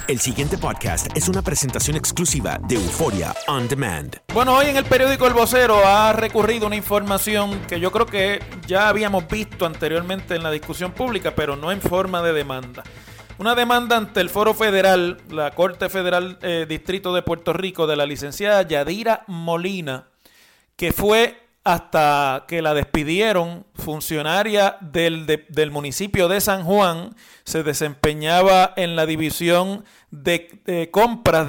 El siguiente podcast es una presentación exclusiva de Euphoria On Demand. Bueno, hoy en el periódico El Vocero ha recurrido una información que yo creo que ya habíamos visto anteriormente en la discusión pública, pero no en forma de demanda. Una demanda ante el Foro Federal, la Corte Federal Distrito de Puerto Rico, de la licenciada Yadira Molina, que fue hasta que la despidieron, funcionaria del municipio de San Juan, se desempeñaba en la división de compras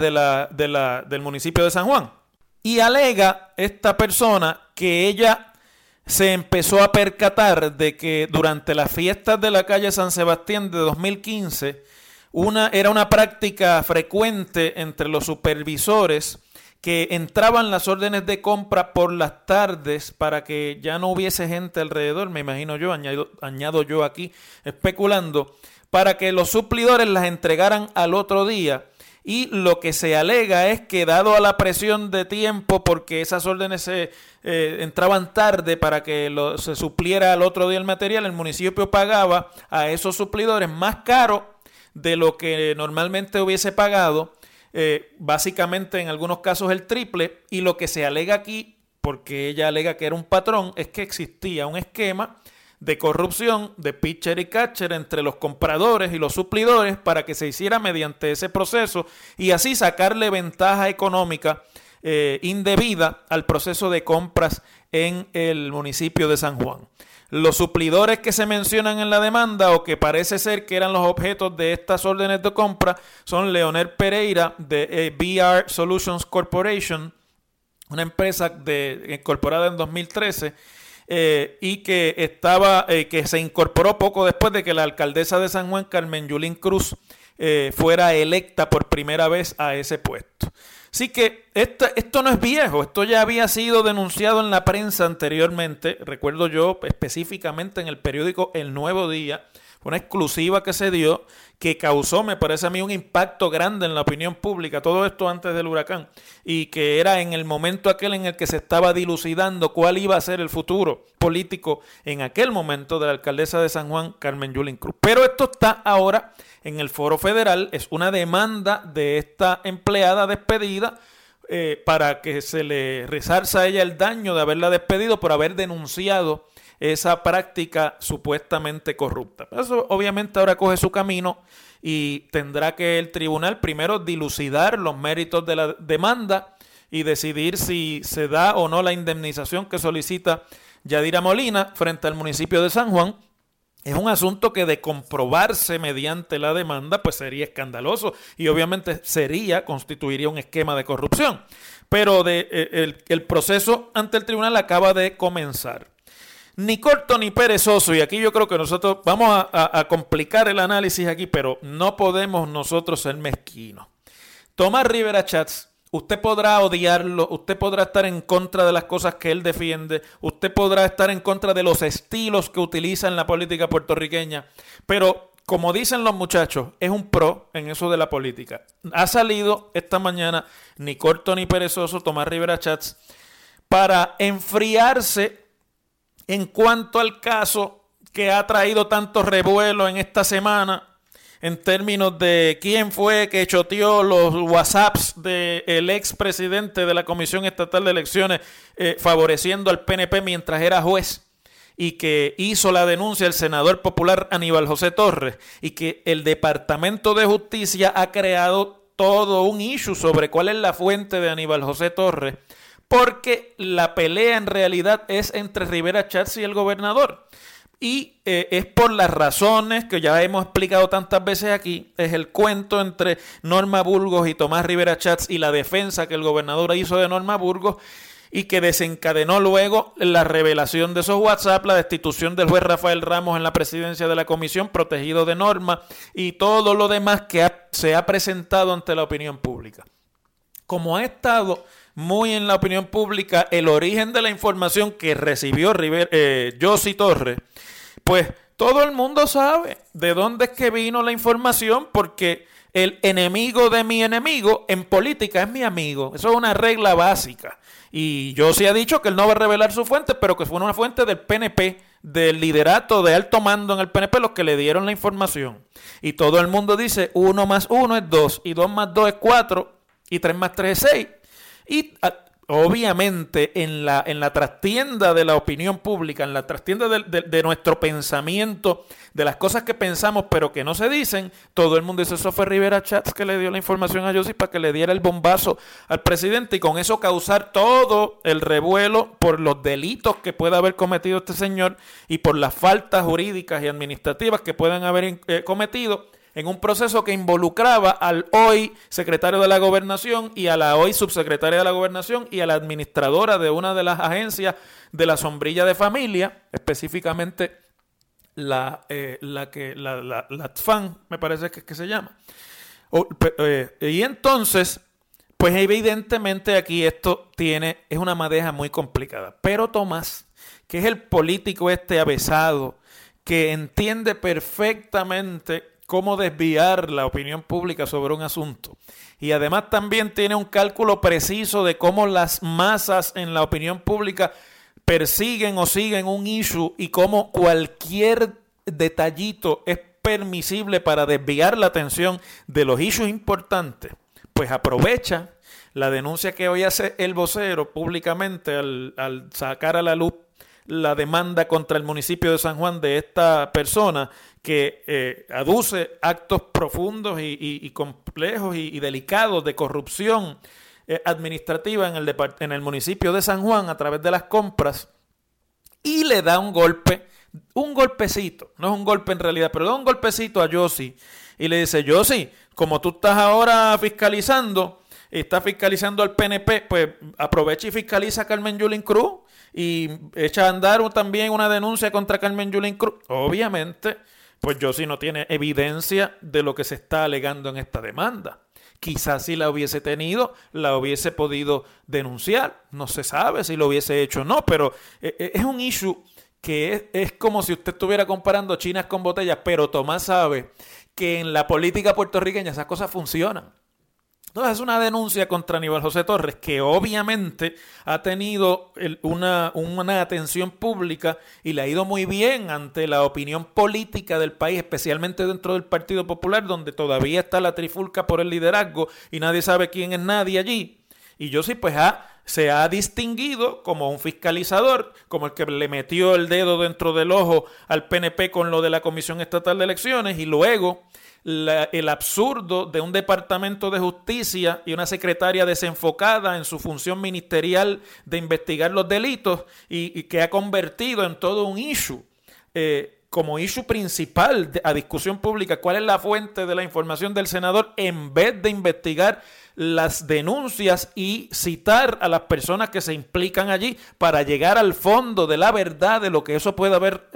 del municipio de San Juan. Y alega esta persona que ella se empezó a percatar de que durante las fiestas de la calle San Sebastián de 2015, era una práctica frecuente entre los supervisores que entraban las órdenes de compra por las tardes para que ya no hubiese gente alrededor, me imagino yo, añado yo aquí especulando, para que los suplidores las entregaran al otro día. Y lo que se alega es que dado a la presión de tiempo, porque esas órdenes entraban tarde para que se supliera al otro día el material, el municipio pagaba a esos suplidores más caro de lo que normalmente hubiese pagado, básicamente en algunos casos el triple. Y lo que se alega aquí, porque ella alega que era un patrón, es que existía un esquema de corrupción, de pitcher y catcher entre los compradores y los suplidores para que se hiciera mediante ese proceso y así sacarle ventaja económica indebida al proceso de compras en el municipio de San Juan. Los suplidores que se mencionan en la demanda o que parece ser que eran los objetos de estas órdenes de compra son Leonel Pereira de BR Solutions Corporation, una empresa incorporada en 2013 y que se incorporó poco después de que la alcaldesa de San Juan, Carmen Yulín Cruz, fuera electa por primera vez a ese puesto. Así que esto no es viejo, esto ya había sido denunciado en la prensa anteriormente. Recuerdo yo específicamente en el periódico El Nuevo Día, una exclusiva que se dio que causó, me parece a mí, un impacto grande en la opinión pública, todo esto antes del huracán, y que era en el momento aquel en el que se estaba dilucidando cuál iba a ser el futuro político en aquel momento de la alcaldesa de San Juan, Carmen Yulín Cruz. Pero esto está ahora en el Foro Federal, es una demanda de esta empleada despedida para que se le resarza a ella el daño de haberla despedido por haber denunciado esa práctica supuestamente corrupta. Eso obviamente ahora coge su camino y tendrá que el tribunal primero dilucidar los méritos de la demanda y decidir si se da o no la indemnización que solicita Yadira Molina frente al municipio de San Juan. Es un asunto que de comprobarse mediante la demanda pues sería escandaloso y obviamente constituiría un esquema de corrupción. Pero el proceso ante el tribunal acaba de comenzar. Ni corto ni perezoso, y aquí yo creo que nosotros vamos a complicar el análisis aquí, pero no podemos nosotros ser mezquinos. Tomás Rivera Schatz, usted podrá odiarlo, usted podrá estar en contra de las cosas que él defiende, usted podrá estar en contra de los estilos que utiliza en la política puertorriqueña, pero como dicen los muchachos, es un pro en eso de la política. Ha salido esta mañana, ni corto ni perezoso, Tomás Rivera Schatz, para enfriarse en cuanto al caso que ha traído tanto revuelo en esta semana, en términos de quién fue que choteó los WhatsApps del expresidente de la Comisión Estatal de Elecciones favoreciendo al PNP mientras era juez, y que hizo la denuncia el senador popular Aníbal José Torres, y que el Departamento de Justicia ha creado todo un issue sobre cuál es la fuente de Aníbal José Torres, porque la pelea en realidad es entre Rivera Schatz y el gobernador. Y es por las razones que ya hemos explicado tantas veces aquí, es el cuento entre Norma Burgos y Tomás Rivera Schatz y la defensa que el gobernador hizo de Norma Burgos y que desencadenó luego la revelación de esos WhatsApp, la destitución del juez Rafael Ramos en la presidencia de la comisión, protegido de Norma, y todo lo demás que se ha presentado ante la opinión pública. Como ha estado muy en la opinión pública el origen de la información que recibió Josie Torres, pues todo el mundo sabe de dónde es que vino la información, porque el enemigo de mi enemigo en política es mi amigo. Eso es una regla básica. Y Josie ha dicho que él no va a revelar su fuente, pero que fue una fuente del PNP del liderato de alto mando en el PNP los que le dieron la información. Y todo el mundo dice 1 más 1 es 2, y 2 más 2 es 4, y 3 más 3 es 6. Y obviamente en la trastienda de la opinión pública, en la trastienda de nuestro pensamiento, de las cosas que pensamos pero que no se dicen, todo el mundo dice, eso fue Rivera Chats que le dio la información a Yossi para que le diera el bombazo al presidente y con eso causar todo el revuelo por los delitos que pueda haber cometido este señor y por las faltas jurídicas y administrativas que puedan haber cometido en un proceso que involucraba al hoy secretario de la Gobernación y a la hoy subsecretaria de la Gobernación y a la administradora de una de las agencias de la sombrilla de familia, específicamente la TFAN, me parece que se llama. Y entonces, pues evidentemente aquí esto es una madeja muy complicada. Pero Tomás, que es el político avesado, que entiende perfectamente cómo desviar la opinión pública sobre un asunto. Y además también tiene un cálculo preciso de cómo las masas en la opinión pública persiguen o siguen un issue y cómo cualquier detallito es permisible para desviar la atención de los issues importantes. Pues aprovecha la denuncia que hoy hace el vocero públicamente al sacar a la luz la demanda contra el municipio de San Juan de esta persona que aduce actos profundos y complejos y delicados de corrupción administrativa en el municipio de San Juan a través de las compras, y le da un golpecito, no es un golpe en realidad, pero da un golpecito a Yossi y le dice, Yossi, como tú estás ahora fiscalizando, estás fiscalizando al PNP, pues aprovecha y fiscaliza a Carmen Yulín Cruz y echa a andar también una denuncia contra Carmen Yulín Cruz. Obviamente, pues Yossi no tiene evidencia de lo que se está alegando en esta demanda. Quizás si la hubiese tenido, la hubiese podido denunciar. No se sabe si lo hubiese hecho o no, pero es un issue que es como si usted estuviera comparando chinas con botellas, pero Tomás sabe que en la política puertorriqueña esas cosas funcionan. Entonces es una denuncia contra Aníbal José Torres que obviamente ha tenido una atención pública y le ha ido muy bien ante la opinión política del país, especialmente dentro del Partido Popular, donde todavía está la trifulca por el liderazgo y nadie sabe quién es nadie allí. Y Yossi pues se ha distinguido como un fiscalizador, como el que le metió el dedo dentro del ojo al PNP con lo de la Comisión Estatal de Elecciones y luego el absurdo de un departamento de justicia y una secretaria desenfocada en su función ministerial de investigar los delitos y que ha convertido en todo un issue, como issue principal a discusión pública, cuál es la fuente de la información del senador, en vez de investigar las denuncias y citar a las personas que se implican allí para llegar al fondo de la verdad de lo que eso puede haber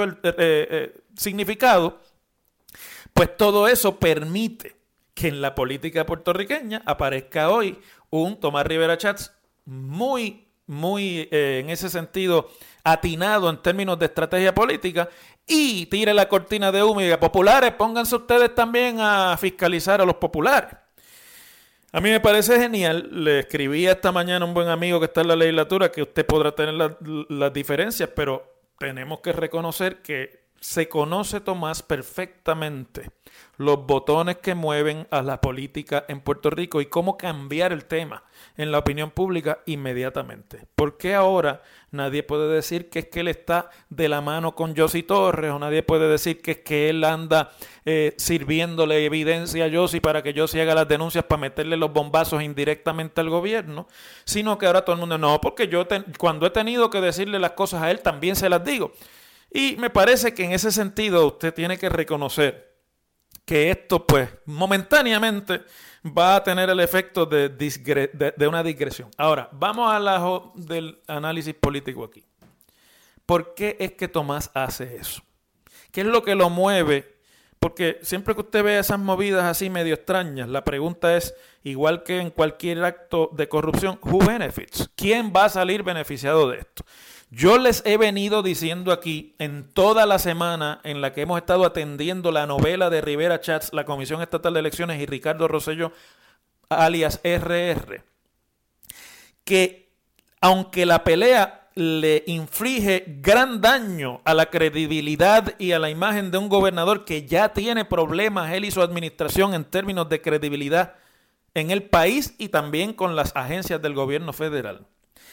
significado. Pues todo eso permite que en la política puertorriqueña aparezca hoy un Tomás Rivera Chats muy en ese sentido atinado en términos de estrategia política y tire la cortina de humo y diga, populares, pónganse ustedes también a fiscalizar a los populares. A mí me parece genial, le escribí esta mañana a un buen amigo que está en la legislatura que usted podrá tener las diferencias, pero tenemos que reconocer que se conoce, Tomás, perfectamente los botones que mueven a la política en Puerto Rico y cómo cambiar el tema en la opinión pública inmediatamente. ¿Por qué ahora nadie puede decir que es que él está de la mano con Yossi Torres o nadie puede decir que es que él anda sirviéndole evidencia a Yossi para que Yossi haga las denuncias para meterle los bombazos indirectamente al gobierno? Sino que ahora todo el mundo, no, porque yo cuando he tenido que decirle las cosas a él también se las digo. Y me parece que en ese sentido usted tiene que reconocer que esto pues momentáneamente va a tener el efecto de una digresión. Ahora, vamos del análisis político aquí. ¿Por qué es que Tomás hace eso? ¿Qué es lo que lo mueve? Porque siempre que usted ve esas movidas así medio extrañas, la pregunta es, igual que en cualquier acto de corrupción, ¿who benefits? ¿Quién va a salir beneficiado de esto? Yo les he venido diciendo aquí en toda la semana en la que hemos estado atendiendo la novela de Rivera Chats, la Comisión Estatal de Elecciones y Ricardo Rosselló, alias RR, que aunque la pelea le inflige gran daño a la credibilidad y a la imagen de un gobernador que ya tiene problemas, él y su administración, en términos de credibilidad en el país y también con las agencias del gobierno federal.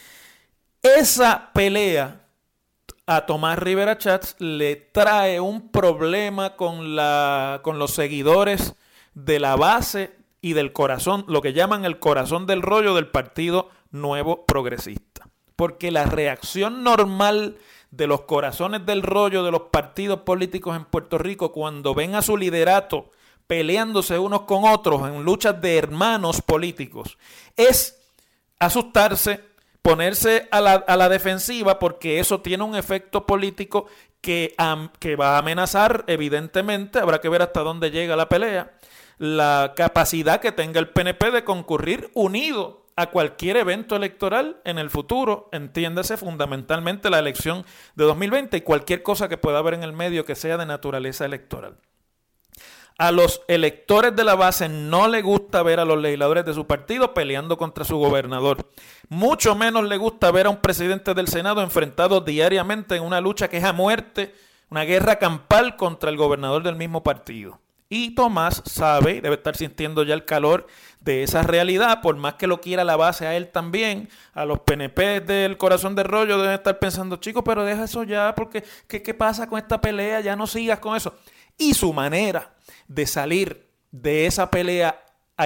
Esa pelea a Tomás Rivera Schatz le trae un problema con los seguidores de la base y del corazón, lo que llaman el corazón del rollo del Partido Nuevo Progresista. Porque la reacción normal de los corazones del rollo de los partidos políticos en Puerto Rico cuando ven a su liderato peleándose unos con otros en luchas de hermanos políticos es asustarse, ponerse a la defensiva, porque eso tiene un efecto político que va a amenazar, evidentemente, habrá que ver hasta dónde llega la pelea, la capacidad que tenga el PNP de concurrir unido a cualquier evento electoral en el futuro, entiéndase fundamentalmente la elección de 2020 y cualquier cosa que pueda haber en el medio que sea de naturaleza electoral. A los electores de la base no les gusta ver a los legisladores de su partido peleando contra su gobernador. Mucho menos les gusta ver a un presidente del Senado enfrentado diariamente en una lucha que es a muerte, una guerra campal contra el gobernador del mismo partido. Y Tomás sabe, debe estar sintiendo ya el calor de esa realidad, por más que lo quiera la base a él también, a los PNP del corazón de rollo deben estar pensando, chicos, pero deja eso ya, porque ¿qué pasa con esta pelea? Ya no sigas con eso. Y su manera de salir de esa pelea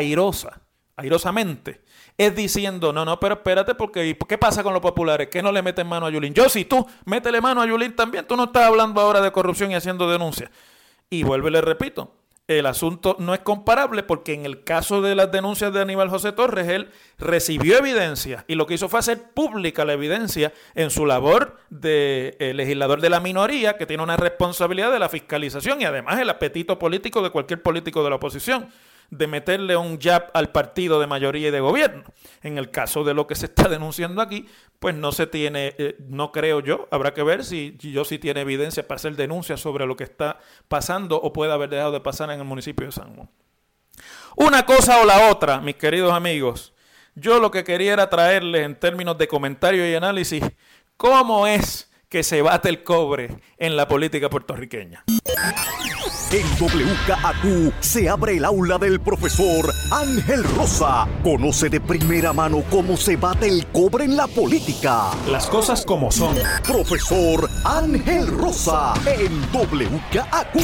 airosamente, es diciendo, no, pero espérate, porque ¿qué pasa con los populares? ¿Qué no le meten mano a Yulín? Yo sí, tú, métele mano a Yulín también, tú no estás hablando ahora de corrupción y haciendo denuncias. Y vuelvo y le repito, el asunto no es comparable porque en el caso de las denuncias de Aníbal José Torres, él recibió evidencia y lo que hizo fue hacer pública la evidencia en su labor de legislador de la minoría, que tiene una responsabilidad de la fiscalización y además el apetito político de cualquier político de la oposición de meterle un jab al partido de mayoría y de gobierno. En el caso de lo que se está denunciando aquí, pues no se tiene, no creo yo, habrá que ver si yo sí tiene evidencia para hacer denuncias sobre lo que está pasando o puede haber dejado de pasar en el municipio de San Juan. Una cosa o la otra, mis queridos amigos, yo lo que quería era traerles en términos de comentario y análisis cómo es que se bate el cobre en la política puertorriqueña. En WKAQ se abre el aula del profesor Ángel Rosa. Conoce de primera mano cómo se bate el cobre en la política. Las cosas como son. Profesor Ángel Rosa en WKAQ.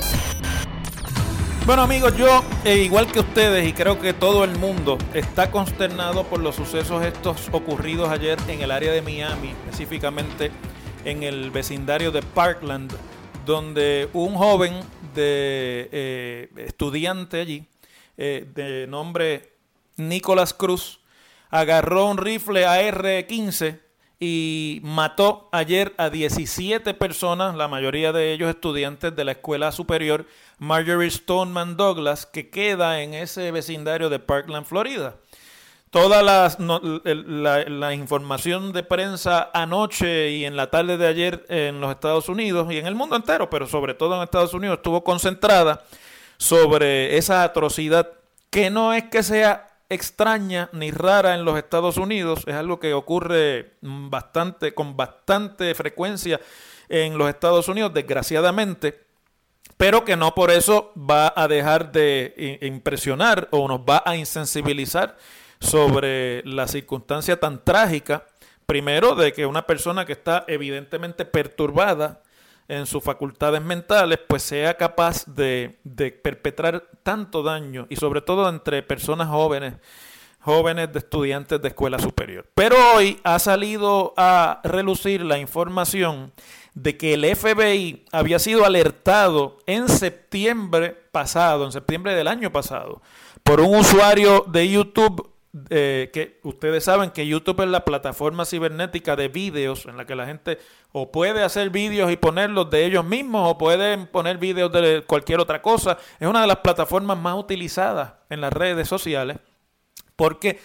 Bueno amigos, yo igual que ustedes y creo que todo el mundo está consternado por los sucesos estos ocurridos ayer en el área de Miami, específicamente en el vecindario de Parkland, donde un joven de estudiante allí, de nombre Nicolás Cruz, agarró un rifle AR-15 y mató ayer a 17 personas, la mayoría de ellos estudiantes de la escuela superior Marjorie Stoneman Douglas, que queda en ese vecindario de Parkland, Florida. Toda la información de prensa anoche y en la tarde de ayer en los Estados Unidos y en el mundo entero, pero sobre todo en Estados Unidos, estuvo concentrada sobre esa atrocidad que no es que sea extraña ni rara en los Estados Unidos, es algo que ocurre con bastante frecuencia en los Estados Unidos, desgraciadamente, pero que no por eso va a dejar de impresionar o nos va a insensibilizar sobre la circunstancia tan trágica, primero, de que una persona que está evidentemente perturbada en sus facultades mentales, pues sea capaz de perpetrar tanto daño, y sobre todo entre personas jóvenes de estudiantes de escuela superior. Pero hoy ha salido a relucir la información de que el FBI había sido alertado en septiembre del año pasado, por un usuario de YouTube, que ustedes saben que YouTube es la plataforma cibernética de vídeos en la que la gente o puede hacer vídeos y ponerlos de ellos mismos o pueden poner vídeos de cualquier otra cosa. Es una de las plataformas más utilizadas en las redes sociales porque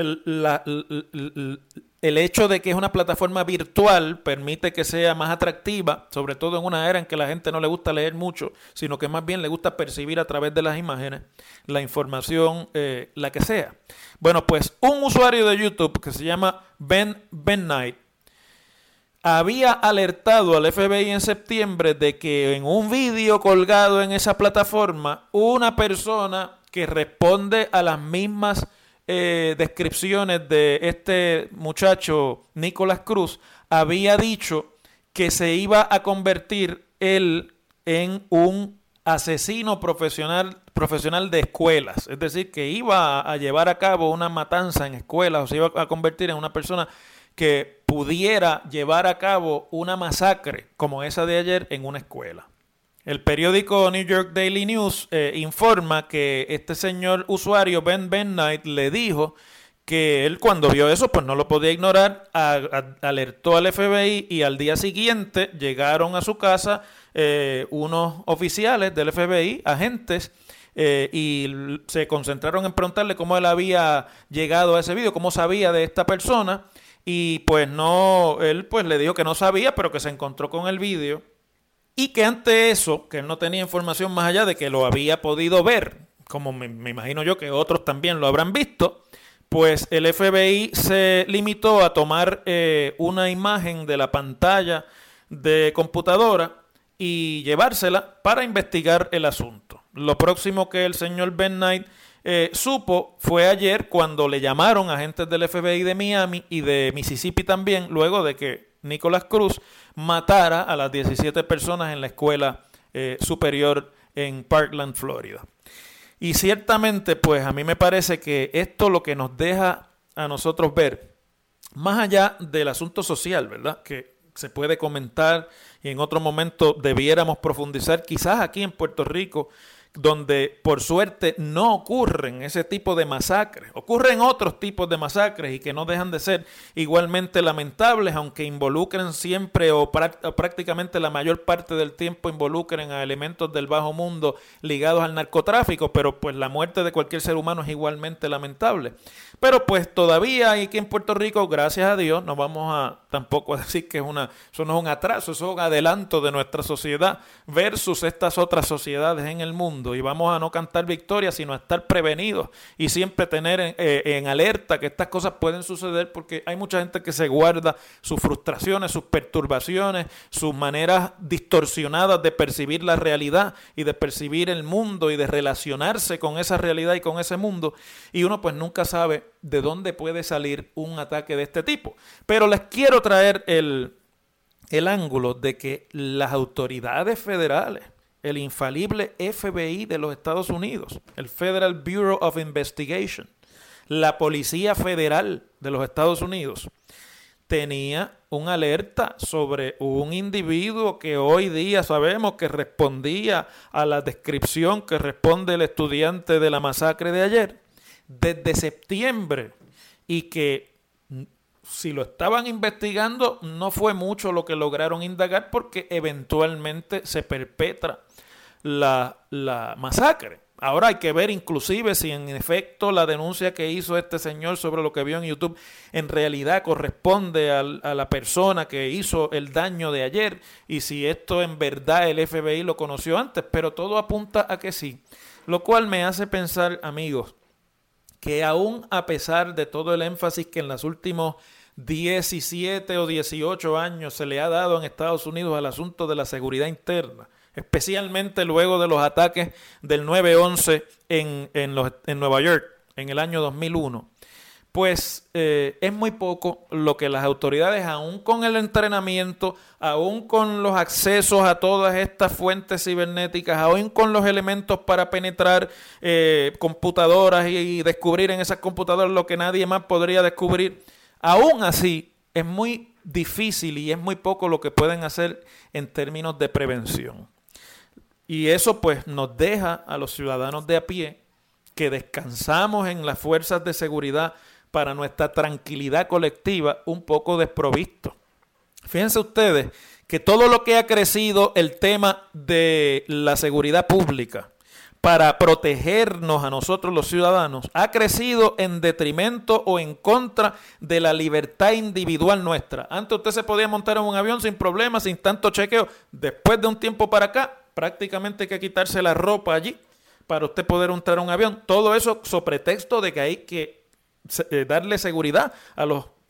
el hecho de que es una plataforma virtual permite que sea más atractiva, sobre todo en una era en que la gente no le gusta leer mucho, sino que más bien le gusta percibir a través de las imágenes la información, la que sea. Bueno, pues un usuario de YouTube que se llama Ben Knight había alertado al FBI en septiembre de que en un vídeo colgado en esa plataforma, una persona que responde a las mismas descripciones de este muchacho Nicolás Cruz había dicho que se iba a convertir él en un asesino profesional de escuelas, es decir, que iba a llevar a cabo una matanza en escuelas o se iba a convertir en una persona que pudiera llevar a cabo una masacre como esa de ayer en una escuela. El periódico New York Daily News informa que este señor usuario Ben Knight le dijo que él cuando vio eso pues no lo podía ignorar, alertó al FBI y al día siguiente llegaron a su casa unos oficiales del FBI, agentes, y se concentraron en preguntarle cómo él había llegado a ese video, cómo sabía de esta persona. Y pues no, él pues le dijo que no sabía, pero que se encontró con el vídeo y que ante eso, que él no tenía información más allá de que lo había podido ver, como me imagino yo que otros también lo habrán visto, pues el FBI se limitó a tomar una imagen de la pantalla de computadora y llevársela para investigar el asunto. Lo próximo que el señor Ben Knight supo fue ayer cuando le llamaron agentes del FBI de Miami y de Mississippi también, luego de que Nicolás Cruz matara a las 17 personas en la escuela superior en Parkland, Florida. Y ciertamente, pues a mí me parece que esto lo que nos deja a nosotros ver, más allá del asunto social, ¿verdad?, que se puede comentar y en otro momento debiéramos profundizar, quizás aquí en Puerto Rico, donde por suerte no ocurren ese tipo de masacres, ocurren otros tipos de masacres y que no dejan de ser igualmente lamentables, aunque involucren siempre o prácticamente la mayor parte del tiempo involucren a elementos del bajo mundo ligados al narcotráfico, pero pues la muerte de cualquier ser humano es igualmente lamentable. Pero pues todavía aquí en Puerto Rico, gracias a Dios, no vamos a tampoco a decir que eso no es un atraso, eso es un adelanto de nuestra sociedad versus estas otras sociedades en el mundo. Y vamos a no cantar victoria, sino a estar prevenidos y siempre tener en alerta que estas cosas pueden suceder, porque hay mucha gente que se guarda sus frustraciones, sus perturbaciones, sus maneras distorsionadas de percibir la realidad y de percibir el mundo y de relacionarse con esa realidad y con ese mundo, y uno pues nunca sabe de dónde puede salir un ataque de este tipo. Pero les quiero traer el ángulo de que las autoridades federales, el infalible FBI de los Estados Unidos, el Federal Bureau of Investigation, la Policía Federal de los Estados Unidos, tenía una alerta sobre un individuo que hoy día sabemos que respondía a la descripción que responde el estudiante de la masacre de ayer, desde septiembre, y que si lo estaban investigando no fue mucho lo que lograron indagar, porque eventualmente se perpetra la masacre. Ahora hay que ver inclusive si en efecto la denuncia que hizo este señor sobre lo que vio en YouTube en realidad corresponde a la persona que hizo el daño de ayer, y si esto en verdad el FBI lo conoció antes, pero todo apunta a que sí. Lo cual me hace pensar, amigos, que aún a pesar de todo el énfasis que en los últimos 17 o 18 años se le ha dado en Estados Unidos al asunto de la seguridad interna, especialmente luego de los ataques del 9/11 en Nueva York en el año 2001, pues es muy poco lo que las autoridades, aún con el entrenamiento, aún con los accesos a todas estas fuentes cibernéticas, aún con los elementos para penetrar computadoras y descubrir en esas computadoras lo que nadie más podría descubrir, aún así es muy difícil y es muy poco lo que pueden hacer en términos de prevención. Y eso pues nos deja a los ciudadanos de a pie que descansamos en las fuerzas de seguridad para nuestra tranquilidad colectiva un poco desprovisto. Fíjense ustedes que todo lo que ha crecido el tema de la seguridad pública para protegernos a nosotros los ciudadanos ha crecido en detrimento o en contra de la libertad individual nuestra. Antes usted se podía montar en un avión sin problemas, sin tanto chequeo. Después de un tiempo para acá, prácticamente hay que quitarse la ropa allí para usted poder entrar a un avión. Todo eso sobre pretexto de que hay que darle seguridad a los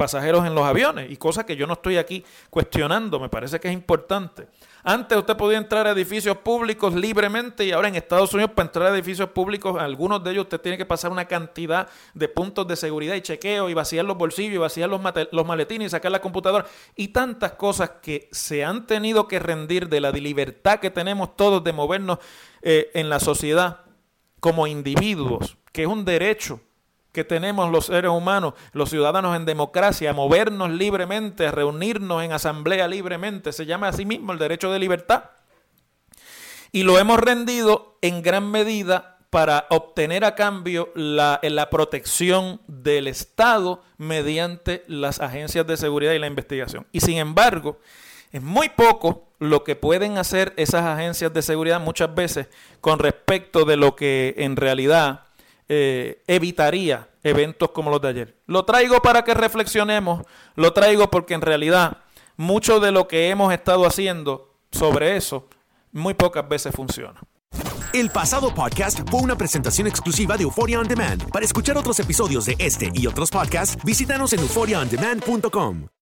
pasajeros en los aviones, y cosa que yo no estoy aquí cuestionando, me parece que es importante. Antes usted podía entrar a edificios públicos libremente, y ahora en Estados Unidos para entrar a edificios públicos, algunos de ellos usted tiene que pasar una cantidad de puntos de seguridad y chequeo, y vaciar los bolsillos, y vaciar los maletines, y sacar la computadora, y tantas cosas que se han tenido que rendir de la libertad que tenemos todos de movernos en la sociedad como individuos, que es un derecho que tenemos los seres humanos, los ciudadanos en democracia, a movernos libremente, a reunirnos en asamblea libremente. Se llama así mismo el derecho de libertad. Y lo hemos rendido en gran medida para obtener a cambio la protección del Estado mediante las agencias de seguridad y la investigación. Y sin embargo, es muy poco lo que pueden hacer esas agencias de seguridad muchas veces con respecto de lo que en realidad evitaría eventos como los de ayer. Lo traigo para que reflexionemos, lo traigo porque en realidad mucho de lo que hemos estado haciendo sobre eso muy pocas veces funciona. El pasado podcast fue una presentación exclusiva de Euphoria On Demand. Para escuchar otros episodios de este y otros podcasts, visítanos en euphoriaondemand.com.